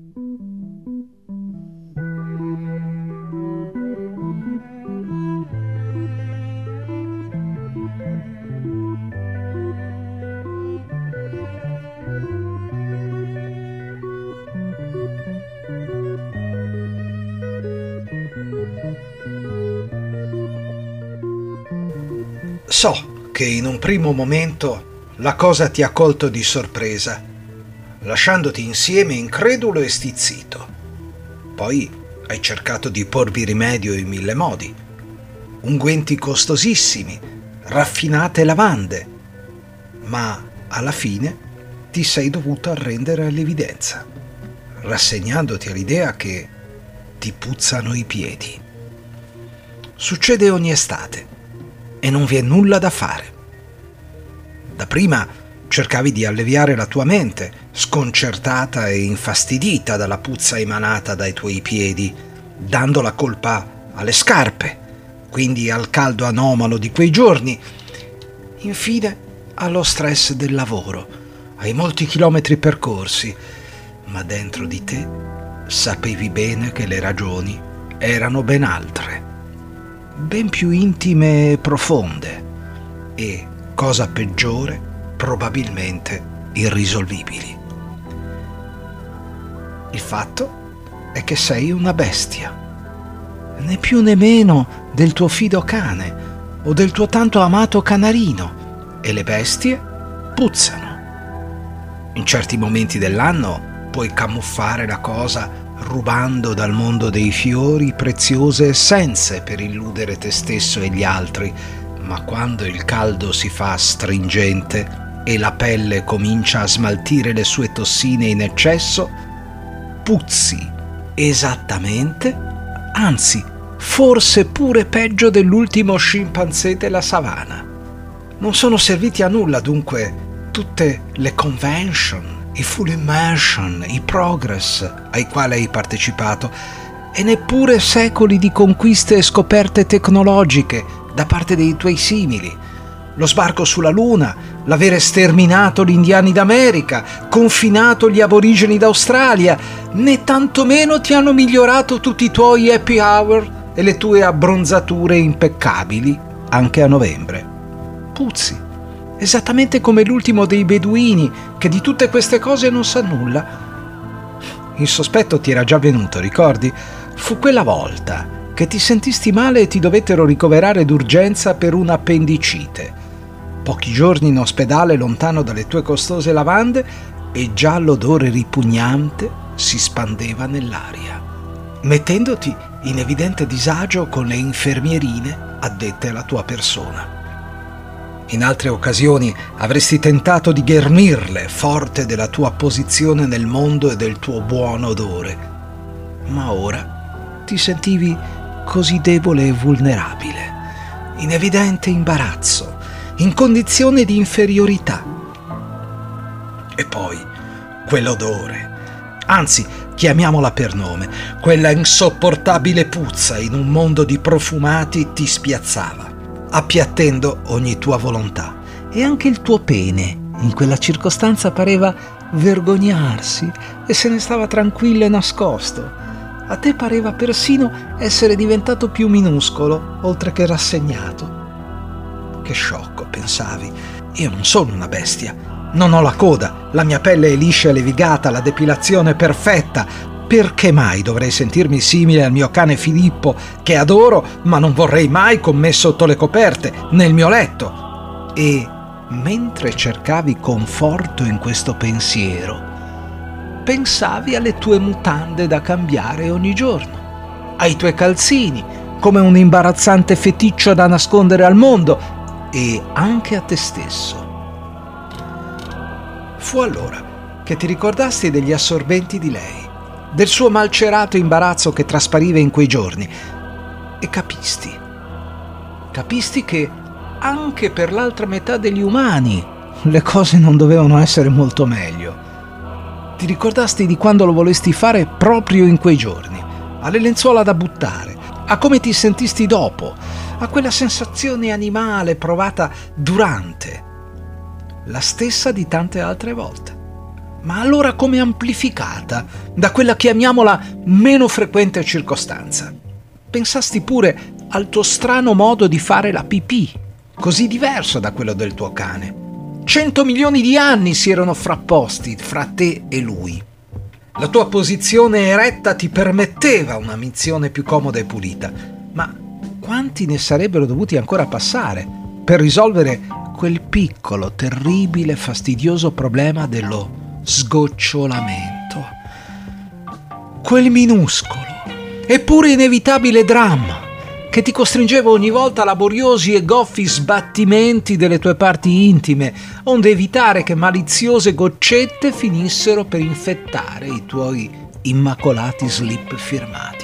So che in un primo momento la cosa ti ha colto di sorpresa, lasciandoti insieme incredulo e stizzito. Poi hai cercato di porvi rimedio in 1000 modi. Unguenti costosissimi, raffinate lavande, ma alla fine ti sei dovuto arrendere all'evidenza, rassegnandoti all'idea che ti puzzano i piedi. Succede ogni estate e non vi è nulla da fare. Dapprima cercavi di alleviare la tua mente, sconcertata e infastidita dalla puzza emanata dai tuoi piedi, dando la colpa alle scarpe, quindi al caldo anomalo di quei giorni, infine allo stress del lavoro, ai molti chilometri percorsi, ma dentro di te sapevi bene che le ragioni erano ben altre, ben più intime e profonde e, cosa peggiore, probabilmente irrisolvibili. Il fatto è che sei una bestia, né più né meno del tuo fido cane o del tuo tanto amato canarino, e le bestie puzzano. In certi momenti dell'anno puoi camuffare la cosa rubando dal mondo dei fiori preziose essenze per illudere te stesso e gli altri, ma quando il caldo si fa stringente e la pelle comincia a smaltire le sue tossine in eccesso, puzzi esattamente, anzi, forse pure peggio dell'ultimo scimpanzé della savana. Non sono serviti a nulla, dunque, tutte le convention, i full immersion, i progress ai quali hai partecipato, e neppure secoli di conquiste e scoperte tecnologiche da parte dei tuoi simili, lo sbarco sulla Luna, l'avere sterminato gli indiani d'America, confinato gli aborigeni d'Australia, né tantomeno ti hanno migliorato tutti i tuoi happy hour e le tue abbronzature impeccabili anche a novembre. Puzzi, esattamente come l'ultimo dei beduini che di tutte queste cose non sa nulla. Il sospetto ti era già venuto, ricordi? Fu quella volta che ti sentisti male e ti dovettero ricoverare d'urgenza per un'appendicite. Pochi giorni in ospedale lontano dalle tue costose lavande e già l'odore ripugnante si spandeva nell'aria, mettendoti in evidente disagio con le infermierine addette alla tua persona. In altre occasioni avresti tentato di ghermirle, forte della tua posizione nel mondo e del tuo buon odore, ma ora ti sentivi così debole e vulnerabile, in evidente imbarazzo, in condizione di inferiorità. E poi quell'odore, anzi, chiamiamola per nome, quella insopportabile puzza in un mondo di profumati ti spiazzava, appiattendo ogni tua volontà, e anche il tuo pene in quella circostanza pareva vergognarsi e se ne stava tranquillo e nascosto. A te pareva persino essere diventato più minuscolo, oltre che rassegnato. Che sciocco, pensavi. Io non sono una bestia. Non ho la coda, la mia pelle è liscia e levigata, la depilazione perfetta. Perché mai dovrei sentirmi simile al mio cane Filippo, che adoro, ma non vorrei mai con me sotto le coperte, nel mio letto? E mentre cercavi conforto in questo pensiero, pensavi alle tue mutande da cambiare ogni giorno, ai tuoi calzini, come un imbarazzante feticcio da nascondere al mondo, e anche a te stesso. Fu allora che ti ricordasti degli assorbenti di lei, del suo malcerato imbarazzo che traspariva in quei giorni, e capisti che anche per l'altra metà degli umani le cose non dovevano essere molto meglio. Ti ricordasti di quando lo volesti fare proprio in quei giorni, alle lenzuola da buttare, a come ti sentisti dopo, a quella sensazione animale provata durante, la stessa di tante altre volte. ma allora come amplificata da quella chiamiamola meno frequente circostanza. Pensasti pure al tuo strano modo di fare la pipì, così diverso da quello del tuo cane. 100 milioni di anni si erano frapposti fra te e lui. La tua posizione eretta ti permetteva una mizione più comoda e pulita, ma quanti ne sarebbero dovuti ancora passare per risolvere quel piccolo, terribile, fastidioso problema dello sgocciolamento? Quel minuscolo, eppure inevitabile dramma che ti costringeva ogni volta a laboriosi e goffi sbattimenti delle tue parti intime, onde evitare che maliziose goccette finissero per infettare i tuoi immacolati slip firmati.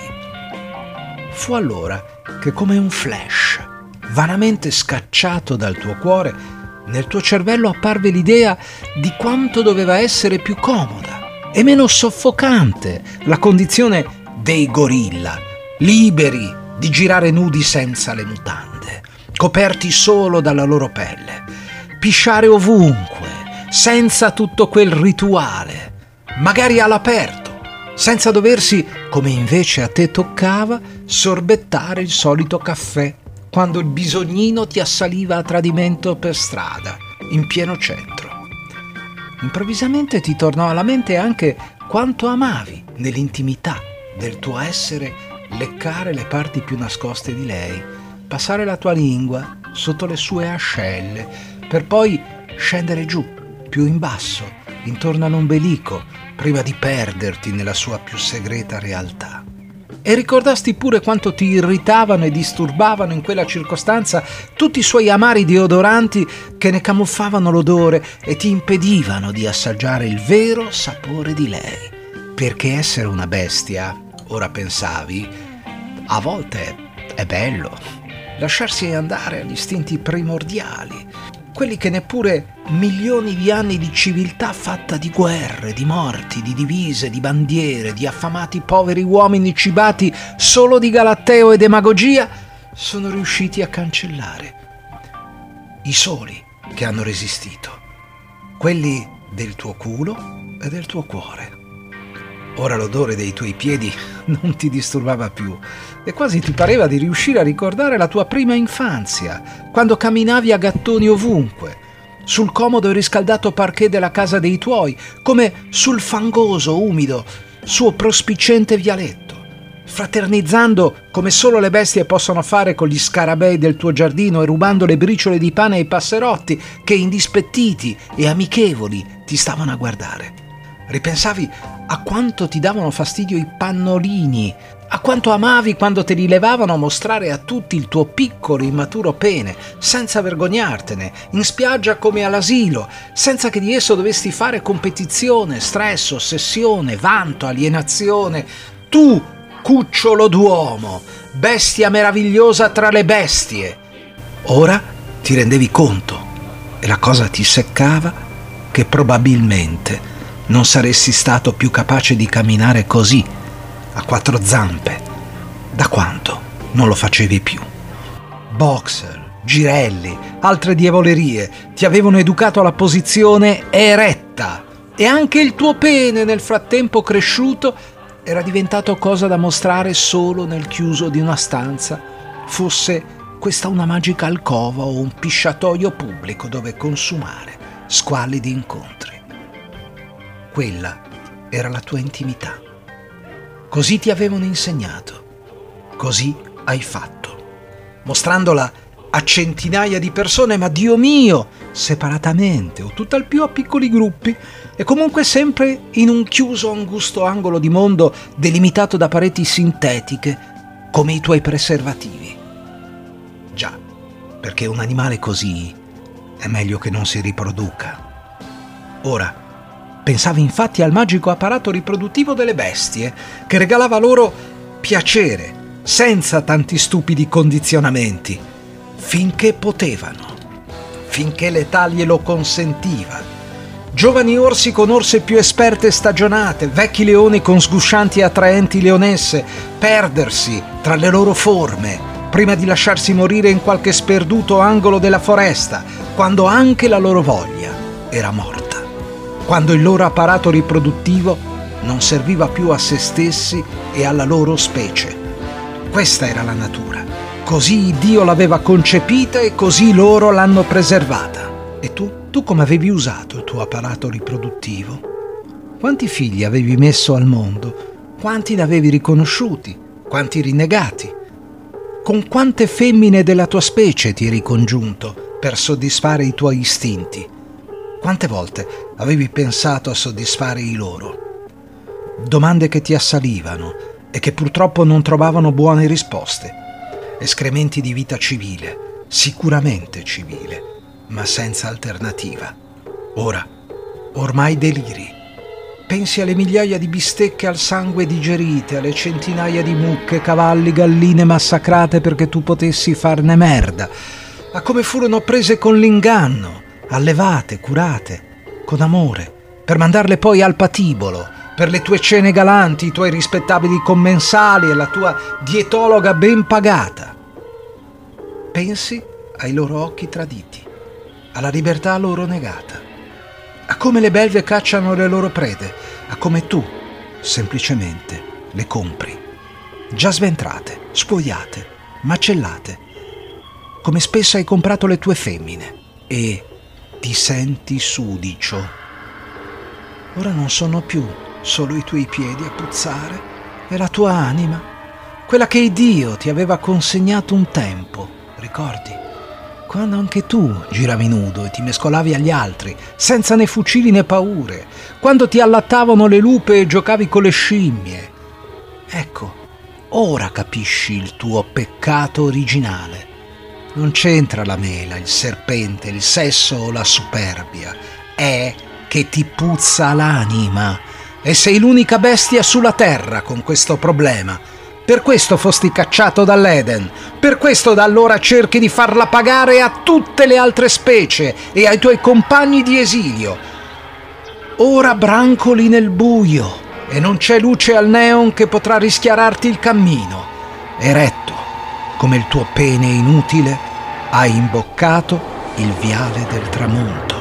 Fu allora che, come un flash, vanamente scacciato dal tuo cuore, nel tuo cervello apparve l'idea di quanto doveva essere più comoda e meno soffocante la condizione dei gorilla, liberi di girare nudi senza le mutande, coperti solo dalla loro pelle, pisciare ovunque, senza tutto quel rituale, magari all'aperto, senza doversi, come invece a te toccava, sorbettare il solito caffè quando il bisognino ti assaliva a tradimento per strada, in pieno centro. Improvvisamente ti tornò alla mente anche quanto amavi nell'intimità del tuo essere leccare le parti più nascoste di lei, passare la tua lingua sotto le sue ascelle, per poi scendere giù, più in basso, intorno all'ombelico, prima di perderti nella sua più segreta realtà. E ricordasti pure quanto ti irritavano e disturbavano in quella circostanza tutti i suoi amari deodoranti che ne camuffavano l'odore e ti impedivano di assaggiare il vero sapore di lei. Perché essere una bestia, ora pensavi, a volte è bello. Lasciarsi andare agli istinti primordiali, quelli che neppure milioni di anni di civiltà fatta di guerre, di morti, di divise, di bandiere, di affamati poveri uomini cibati solo di galatteo e demagogia sono riusciti a cancellare. I soli che hanno resistito, quelli del tuo culo e del tuo cuore. Ora l'odore dei tuoi piedi non ti disturbava più e quasi ti pareva di riuscire a ricordare la tua prima infanzia, quando camminavi a gattoni ovunque, sul comodo e riscaldato parquet della casa dei tuoi, come sul fangoso, umido, suo prospicente vialetto, fraternizzando come solo le bestie possono fare con gli scarabei del tuo giardino e rubando le briciole di pane ai passerotti che, indispettiti e amichevoli, ti stavano a guardare. Ripensavi a quanto ti davano fastidio i pannolini, a quanto amavi quando te li levavano a mostrare a tutti il tuo piccolo immaturo pene, senza vergognartene, in spiaggia come all'asilo, senza che di esso dovesti fare competizione, stress, ossessione, vanto, alienazione. Tu, cucciolo d'uomo, bestia meravigliosa tra le bestie. Ora ti rendevi conto, e la cosa ti seccava, che probabilmente non saresti stato più capace di camminare così, a quattro zampe, da quanto non lo facevi più. Boxer, girelli, altre diavolerie ti avevano educato alla posizione eretta e anche il tuo pene, nel frattempo cresciuto, era diventato cosa da mostrare solo nel chiuso di una stanza, fosse questa una magica alcova o un pisciatoio pubblico dove consumare squallidi incontri. Quella era la tua intimità. Così ti avevano insegnato, così hai fatto, mostrandola a centinaia di persone, ma Dio mio, separatamente o tutt'al più a piccoli gruppi, e comunque sempre in un chiuso angusto angolo di mondo delimitato da pareti sintetiche come i tuoi preservativi. Già, perché un animale così è meglio che non si riproduca. Ora, pensavi infatti al magico apparato riproduttivo delle bestie, che regalava loro piacere, senza tanti stupidi condizionamenti, finché potevano, finché l'età glielo consentiva. Giovani orsi con orse più esperte e stagionate, vecchi leoni con sguscianti e attraenti leonesse, perdersi tra le loro forme, prima di lasciarsi morire in qualche sperduto angolo della foresta, quando anche la loro voglia era morta. quando il loro apparato riproduttivo non serviva più a se stessi e alla loro specie. Questa era la natura. Così Dio l'aveva concepita e così loro l'hanno preservata. E tu come avevi usato il tuo apparato riproduttivo? Quanti figli avevi messo al mondo? Quanti ne avevi riconosciuti? Quanti rinnegati? Con quante femmine della tua specie ti eri congiunto per soddisfare i tuoi istinti? Quante volte avevi pensato a soddisfare i loro? Domande che ti assalivano e che purtroppo non trovavano buone risposte. Escrementi di vita civile, sicuramente civile, ma senza alternativa. Ora, ormai deliri. Pensi alle migliaia di bistecche al sangue digerite, alle centinaia di mucche, cavalli, galline massacrate perché tu potessi farne merda, a come furono prese con l'inganno, allevate, curate, con amore, per mandarle poi al patibolo, per le tue cene galanti, i tuoi rispettabili commensali e la tua dietologa ben pagata. Pensi ai loro occhi traditi, alla libertà loro negata, a come le belve cacciano le loro prede, a come tu, semplicemente, le compri, già sventrate, spogliate, macellate, come spesso hai comprato le tue femmine, e ti senti sudicio. Ora non sono più solo i tuoi piedi a puzzare, è la tua anima, quella che Dio ti aveva consegnato un tempo, ricordi? Quando anche tu giravi nudo e ti mescolavi agli altri, senza né fucili né paure, quando ti allattavano le lupe e giocavi con le scimmie. Ecco, ora capisci il tuo peccato originale. Non c'entra la mela, il serpente, il sesso o la superbia, è che ti puzza l'anima e sei l'unica bestia sulla terra con questo problema. Per questo fosti cacciato dall'Eden, per questo da allora cerchi di farla pagare a tutte le altre specie e ai tuoi compagni di esilio. Ora brancoli nel buio e non c'è luce al neon che potrà rischiararti il cammino. Eretto, come il tuo pene inutile, hai imboccato il viale del tramonto.